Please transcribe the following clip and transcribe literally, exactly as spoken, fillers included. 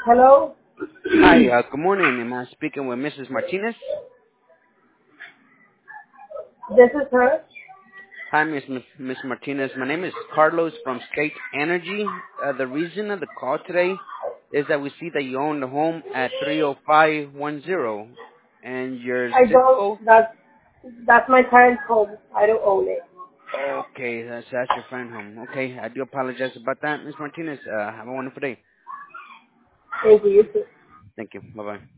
Hello? Hi, uh, good morning. Am I speaking with Missus Martinez? This is her. Hi, Miss Miss Miss Martinez. My name is Carlos from State Energy. Uh, the reason of the call today is that we see that you own the home at three oh five one zero, and your I zip don't, code. that's, that's my parents' home. I don't own it. Okay, that's that's your friend home. Okay, I do apologize about that, Miss Martinez. Uh, have a wonderful day. Thank you. You too. Thank you. Bye bye.